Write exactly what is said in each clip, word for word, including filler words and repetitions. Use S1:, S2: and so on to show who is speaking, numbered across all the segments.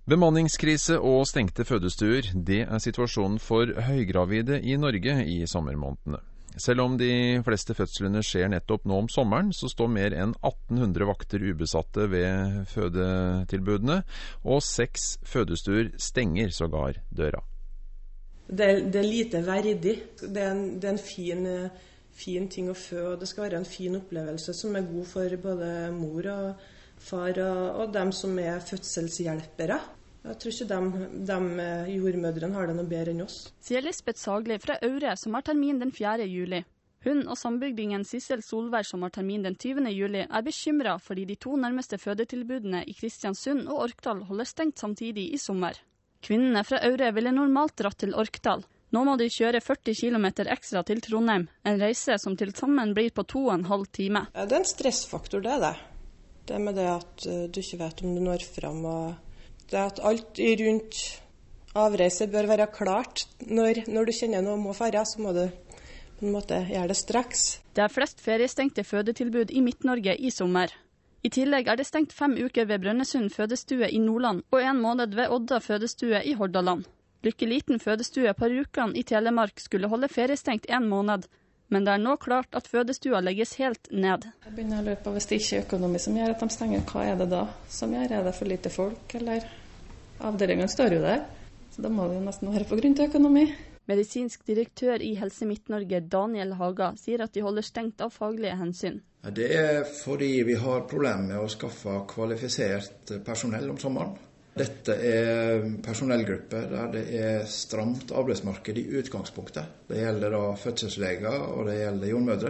S1: Bemanningskrise og stengte fødestuer, det er situasjonen for høygravide i Norge i sommermånedene. Selv om de fleste fødslene skjer nettopp nå om sommeren, så står mer enn atten hundre vakter ubesatte ved fødetilbudene, og seks fødestuer stenger sågar døra.
S2: Det er, det er lite verdig. Det er en, det er en fin, fin ting å føde. Det skal være en fin opplevelse som er god for både mor og far og, og dem som er fødselshjelpere. Jeg tror ikke de, de jordmødrene har det noe bedre enn oss.
S3: Sier Lisbeth Sagli fra Aure, som har termin den fjerde juli. Hun og sambygdingen Sissel Solberg, som har termin den tyvende juli, er bekymret fordi de to nærmeste fødetilbudene i Kristiansund og Orkdal holder stengt samtidig i sommer. Kvinnene fra Aure ville normalt dratt til Orkdal. Nå må de kjøre førti kilometer ekstra til Trondheim, en reise som til sammen blir på to og en halv time.
S2: Ja, det er en stressfaktor, det er det. Det med det at du ikke vet om du når frem, og det at alt rundt avreise bør være klart. Når, når du kjenner noe må fære, så må du på en måte gjøre det straks.
S3: Det er flest feriestengte fødetilbud i Midt-Norge i sommer. I tillegg er det stengt fem uker ved Brønnøysund fødestue i Nordland og en måned ved Odda fødestue i Hordaland. Lykke Liten fødestue på Rjukan i Telemark skulle holde feriestengt en måned, men det er nå klart at fødestua legges helt ned.
S4: Jeg begynner å lure på, hvis det ikke er økonomi som gjør at de stenger, hva er det da som gjør? Er det for lite folk, eller? Avdelingen står jo der, så da må det jo nesten være på grunn til økonomi.
S3: Medisinsk direktør i Helse Midt-Norge, Daniel Haga, sier at de holder stengt av faglige hensyn.
S5: Det er fordi vi har problemer med å skaffe kvalifisert personell om sommeren. Dette er personellgrupper der det er stramt arbeidsmarked i utgangspunktet. Det gjelder da fødselsleger og det gjelder jordmødre.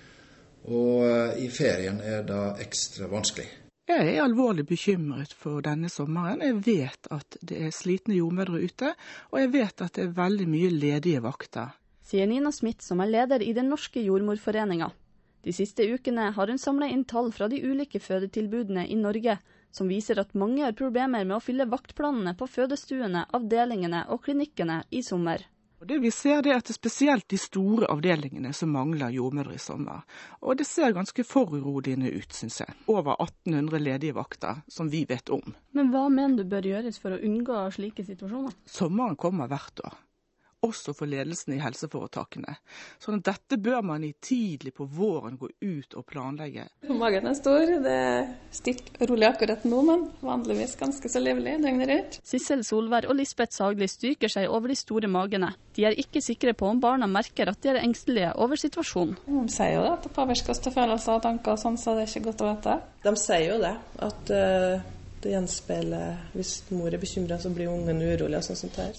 S5: Og i ferien er det ekstra vanskelig.
S6: Jeg er alvorlig bekymret for denne sommeren. Jeg vet at det er slitne jordmødre ute, og jeg vet at det er veldig mye ledige vakter.
S3: Sier Nina Smith, som er leder i den norske jordmorforeningen. De siste ukene har hun samlet inn tall fra de ulike fødetilbudene i Norge, som viser at mange har problemer med å fylle vaktplanene på fødestuene, avdelingene og klinikkene i sommer.
S6: Og det vi ser det er at det er spesielt de store avdelingene som mangler jordmødre i sommer. Og det ser ganske foruroligende ut, synes jeg. Over atten hundre ledige vakter som vi vet om.
S3: Men hva mener du bør gjøres for å unngå slike situasjoner?
S6: Sommeren kommer hvert år. Også for ledelsen i helseforetakene. Sånn at dette bør man i tidlig på våren gå ut og planlegge.
S4: Magen er stor, det er stilt og rolig akkurat nå, men vanligvis ganske så livlig døgnet rundt.
S3: Sissel Solberg og Lisbeth Sagli stryker seg over de store magene. De er ikke sikre på om barna merker at de er engstelige over situasjonen.
S4: De sier jo det, at det påvirker følelser og tanker og sånn, så det er ikke godt å vite.
S2: De sier jo det, at uh, det gjenspeiler, hvis mor er bekymret, så blir ungen urolig og sånn som det her.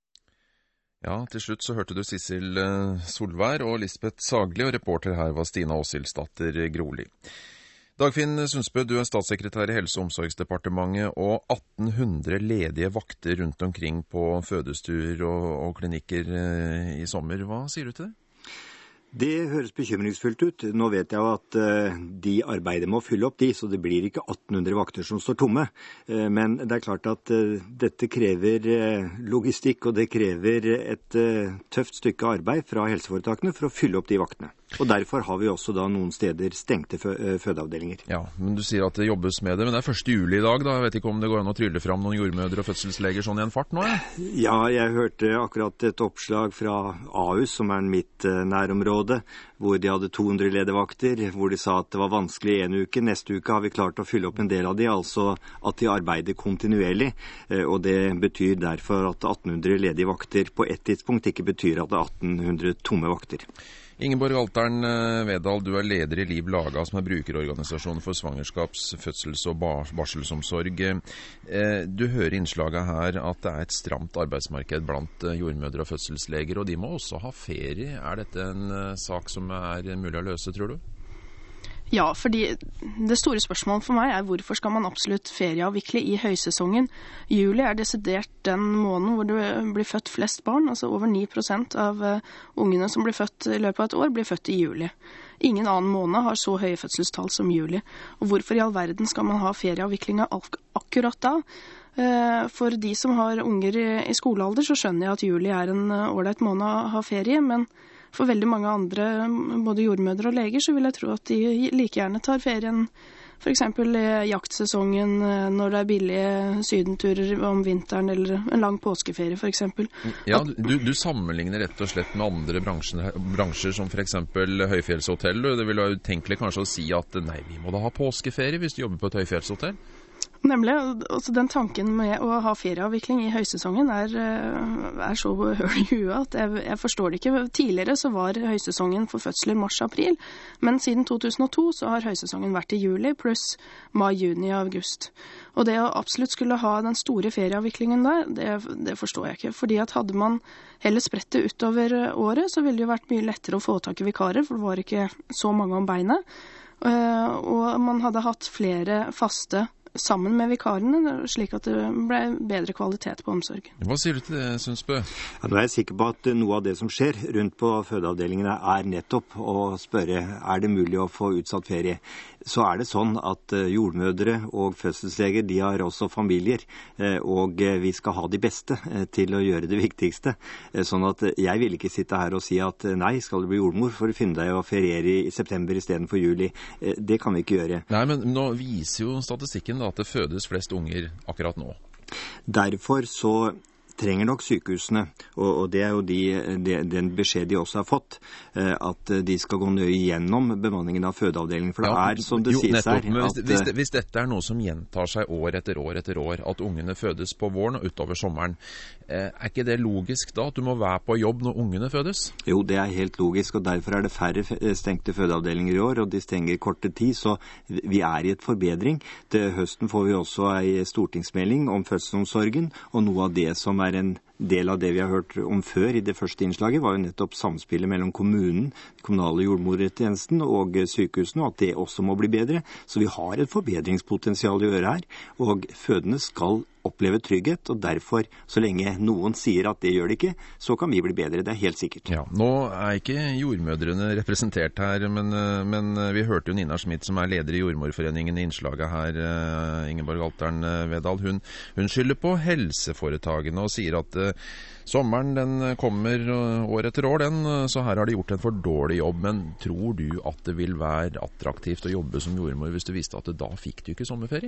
S1: Ja, til slutt så hørte du Sissel Solberg og Lisbeth Sagli, og reporter her var Stina Åsilsdatter Groli. Dagfinn Sundsbø, du er statssekretær i Helse- og omsorgsdepartementet, og atten hundre ledige vakter rundt omkring på fødestuer og, og klinikker i sommer. Hva sier du til det?
S7: Det høres bekymringsfullt ut. Nå vet jeg jo at uh, de arbeider med å fylle opp de, så det blir ikke atten hundre vakter som står tomme. Uh, men det er klart at uh, dette krever uh, logistikk, og det krever et uh, tøft stykke arbeid fra helseforetakene for å fylle opp de vaktene. Og derfor har vi også da noen steder stengte fø fødeavdelinger.
S1: Ja, men du sier at det jobbes med det, men det er første juli i dag da. Jeg vet ikke om det går an å trylle fram noen jordmødre og fødselsleger sånn i en fart nå, ja?
S7: Ja, jeg hørte akkurat et oppslag fra Ahus, som er mitt uh, nærområde, hvor de hadde to hundre ledevakter, hvor de sa at det var vanskelig en uke. Neste uke har vi klart å fylle opp en del av de, altså at de arbeider kontinuerlig. Uh, og det betyr derfor at atten hundre ledige vakter på et tidspunkt ikke betyr at det er atten hundre tomme vakter.
S1: Ingeborg Altern Vedal, du er leder i Liv Laga, som er brukerorganisasjon for svangerskaps-, fødsels- og barselsomsorg. Du hører innslaget her at det er et stramt arbeidsmarked blant jordmødre og fødselsleger, og de må også ha ferie. Er dette en sak som er mulig å løse, tror du?
S8: Ja, fordi det store spørsmålet for meg er hvorfor skal man absolutt ferieavvikle i høysesongen. Juli er desidert den måneden hvor det blir født flest barn, altså over ni prosent av ungene som blir født i løpet av et år blir født i juli. Ingen annen måned har så høye fødselstall som juli. Og hvorfor i all verden skal man ha ferieavviklinga ak akkurat da? For de som har unger i skolealder, så skjønner jeg at juli er en ålreit måned å ha ferie, men for veldig mange andre, både jordmødre og leger, så vil jeg tro at de like gjerne tar ferien For eksempel i jaktsesongen når det er billige sydenturer om vinteren eller en lang påskeferie for eksempel.
S1: Ja, du, du sammenligner rett og slett med andre bransjer, bransjer som for eksempel høyfjellshotell. Det vil være utenkelig kanskje å si at nei, vi må da ha påskeferie hvis du jobber på et høyfjellshotell.
S8: Nemlig, altså den tanken med å ha ferieavvikling i høysesongen er, er så høl i huet at jeg, jeg forstår det ikke. Tidligere så var høysesongen for fødsler mars-april, men siden to tusen og to så har høysesongen vært i juli, pluss mai, juni og august. Og det å absolutt skulle ha den store ferieavviklingen der, det, det forstår jeg ikke. Fordi at hadde man heller spredt det utover året, så ville det jo vært mye lettere å få tak i vikarer, for det var ikke så mange om beinet. Og man hadde hatt flere faste sammen med vikarene, slik at det ble bedre kvalitet på omsorg.
S1: Hva sier du til det, Sundsbø?
S7: Ja, nå er jeg sikker på at noe av det som skjer rundt på fødeavdelingene er nettopp å spørre, er det mulig å få utsatt ferie? Så er det sånn at jordmødre og fødselsleger, de har også familier, og vi skal ha de beste til å gjøre det viktigste. Sånn at jeg vil ikke sitte her og si at nei, skal du bli jordmor, for å finne deg å feriere i september i stedet for juli. Det kan vi ikke gjøre.
S1: Nei, men nå viser jo statistikken da, at det fødes flest unger akkurat nå.
S7: Derfor så trenger nok sykehusene, og det er jo de, de, den beskjed de også har fått, at de skal gå nøye gjennom bemanningen av fødeavdelingen. For det ja, er, som det jo, sies her...
S1: Hvis, hvis, det, hvis dette er noe som gjentar seg år etter år etter år, at ungene fødes på våren og utover sommeren, er ikke det logisk da, at du må være på jobb når ungene fødes?
S7: Jo, det er helt logisk, og derfor er det færre stengte fødeavdelinger i år, og de stenger korte tid, så vi er i et forbedring. Til høsten får vi også en stortingsmelding om fødselsomsorgen, og noe av det som er en del av det vi har hørt om før i det første innslaget, var jo nettopp samspillet mellom kommunen, kommunale jordmortjenesten og sykehusene, og at det også må bli bedre. Så vi har et forbedringspotensial å gjøre her, og fødende skal oppleve trygghet, og derfor, så lenge noen sier at det gjør det ikke, så kan vi bli bedre, det er helt sikkert.
S1: Ja, nå er ikke jordmødrene representert her, men, men vi hørte jo Nina Schmidt, som er leder i Jordmorforeningen i innslaget her, Ingeborg Altern Vedal, hun, hun skylder på helseforetakene og sier at uh, sommeren den kommer år etter år, den, så her har de gjort en for dårlig jobb, men tror du at det vil være attraktivt å jobbe som jordmor hvis du visste at da fikk du ikke sommerferie?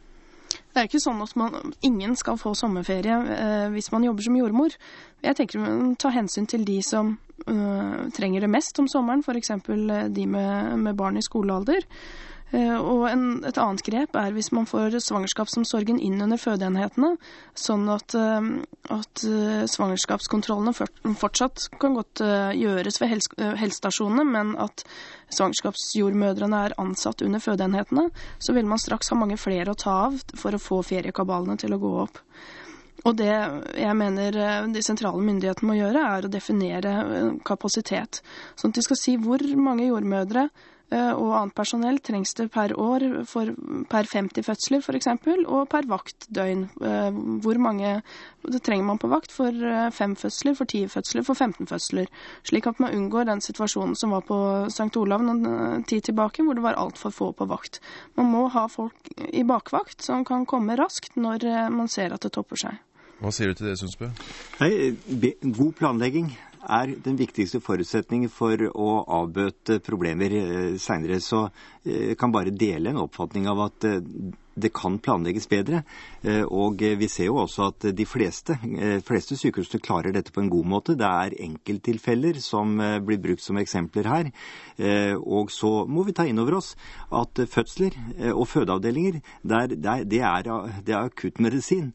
S8: Det er ikke sånn at man, ingen skal få sommerferie eh, hvis man jobber som jordmor. Jeg tenker å ta hensyn til de som eh, trenger det mest om sommeren, for eksempel de med, med barn i skolealder. Eh, og en, et annet grep er hvis man får svangerskapsomsorgen inn under fødeenhetene, sånn at, eh, at eh, svangerskapskontrollene for, fortsatt kan godt eh, gjøres ved helse, eh, helsestasjonene, men at svangerskapsjordmødrene er ansatt under fødeenhetene, så vil man straks ha mange flere å ta av for å få feriekabalene til å gå opp. Og det jeg mener de sentrale myndighetene må gjøre, er å definere kapasitet. Sånn at de skal si hvor mange jordmødre og annet personell trengs det per år for, per femti fødsler for eksempel, og per vaktdøgn. Hvor mange det trenger man på vakt for fem fødsler, for ti fødsler, for femten fødsler. Slik at man unngår den situasjonen som var på Sankt Olav noen tid tilbake, hvor det var alt for få på vakt. Man må ha folk i bakvakt som kan komme raskt når man ser at det topper seg.
S1: Hva sier du til det, Sundsbø?
S7: Hei, god planlegging er den viktigste forutsetningen for å avbøte problemer senere. Så jeg kan bare dele en oppfatning av at det kan planlegges bedre, og vi ser jo også at de fleste, fleste sykehusene klarer dette på en god måte. Det er enkelttilfeller som blir brukt som eksempler her, og så må vi ta inn over oss at fødsler og fødeavdelinger, det er, det er, det er akuttmedisin.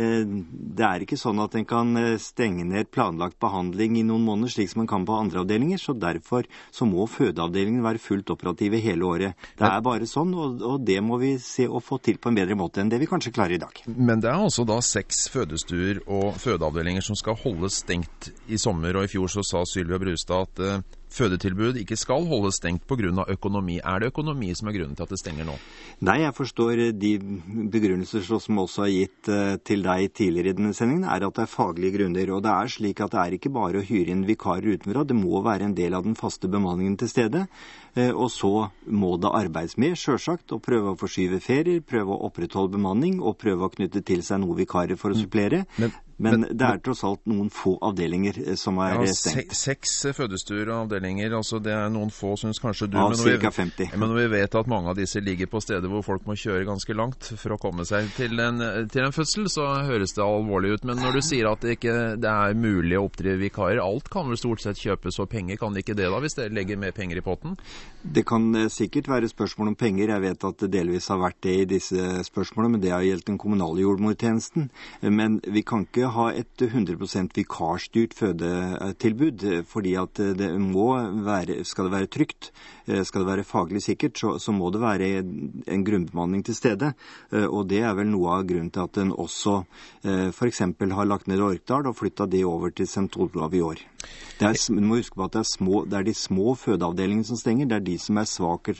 S7: Det er ikke sånn at en kan stenge ned planlagt behandling i noen måneder, slik som man kan på andre avdelinger, så derfor så må fødeavdelingen være fullt operative hele året. Det er bare sånn, og, og det må vi se og få til på en bedre måte enn det vi kanskje klarer i dag.
S1: Men det er altså da seks fødestuer og fødeavdelinger som skal holdes stengt i sommer, og i fjor så sa Sylvia Brustad at uh, fødetilbud ikke skal holdes stengt på grunn av økonomi. Er det økonomi som er grunnen til at det stenger nå?
S7: Nei, jeg forstår de begrunnelser som også er gitt uh, til deg tidligere i denne sendingen, er at det er faglige grunner, og det er slik at det er ikke bare å hyre inn vikarer utenfra, det må være en del av den faste bemanningen til stede, uh, og så må det arbeides med, selvsagt, og prøve å forskyve ferier, prøve å opprettholde bemanning, og prøve å knytte til seg noen vikarer for å supplere.
S1: Men
S7: Men, Men det er tross alt noen få avdelinger som er
S1: ja,
S7: stengt.
S1: Se, seks fødestuer og avdelinger, altså det er noen få, synes kanskje du.
S7: Av
S1: Men når,
S7: cirka
S1: vi,
S7: femti.
S1: men når vi vet at mange av disse ligger på steder hvor folk må kjøre ganske langt for å komme seg til en, til en fødsel, så høres det alvorlig ut. Men når du sier at det ikke det er mulig å oppdrive vikarer, alt kan vel stort sett kjøpes for penger, kan det ikke det da, hvis det legger mer penger i potten?
S7: Det kan sikkert være spørsmål om penger. Jeg vet at det delvis har vært det i disse spørsmålene, men det har gjeldt den kommunale jordmortjenesten. Men vi kan ikke ha et hundre prosent vikarstyrt fødetilbud, fordi at det må være, skal det være trygt, skal det være faglig sikkert, så, så må det være en grunnbemanning til stede. Og det er vel noe av grunnen til at den også for eksempel har lagt ned Orkdal og flyttet det over til Sankt Olav i år. Det er, du må huske på at det er, små, det er de små fødeavdelingene som stenger, det er de som er svakere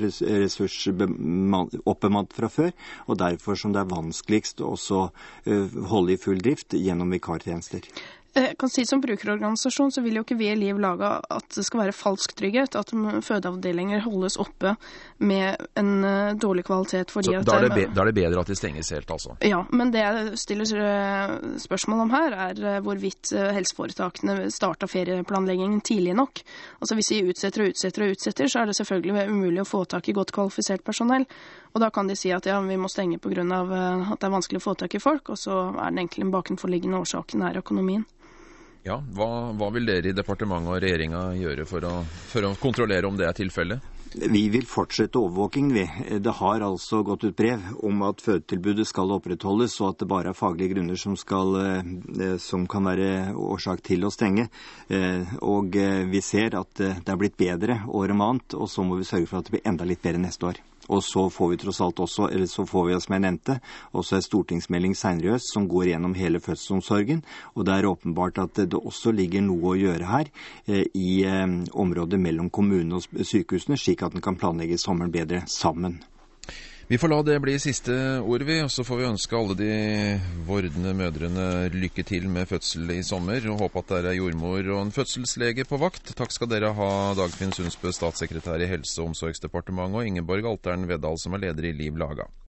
S7: ressursoppbemannet fra før, og derfor som det er vanskeligst å også holde i full drift gjennom vikartjenester.
S8: Jeg kan si Som brukerorganisasjon så vil jo ikke vi i Liv lage at det skal være falsk trygghet, at fødeavdelinger holdes oppe med en dårlig kvalitet. Fordi
S1: så
S8: at
S1: da er, det be, da er det bedre at de stenges helt, altså?
S8: Ja, men det jeg stiller spørsmål om her er hvorvidt helseforetakene starter ferieplanleggingen tidlig nok. Altså Hvis de utsetter og utsetter og utsetter, så er det selvfølgelig umulig å få tak i godt kvalifisert personell. Og da kan de si at ja, vi må stenge på grunn av at det er vanskelig å få tak i folk, og så er den egentlig bakenforliggende årsaken er økonomien.
S1: Ja, hva, hva vil dere i departementet og regjeringa gjøre for å, for å kontrollere om det er tilfellet?
S7: Vi vil fortsette overvåking, vi. Det har altså gått ut brev om at fødetilbudet skal opprettholdes, og at det bare er faglige grunner som, skal, som kan være årsak til å stenge. Og vi ser at det er blitt bedre år om annet, og så må vi sørge for at det blir enda litt bedre neste år. Og så får vi tross alt også, eller så får vi, som jeg nevnte, også en stortingsmelding senere i høst som går gjennom hele fødselsomsorgen. Og det er åpenbart at det også ligger noe å gjøre her eh, i eh, området mellom kommunene og sykehusene, slik at den kan planlegge sommeren bedre sammen.
S1: Vi får la det bli siste ord, vi, og så får vi ønske alle de vordende mødrene lykke til med fødsel i sommer, og håpe at det er jordmor og en fødselslege på vakt. Takk skal dere ha, Dagfinn Sundsbø, statssekretær i Helse- og omsorgsdepartementet, og Ingeborg Altern Veddal, som er leder i Liv Laga.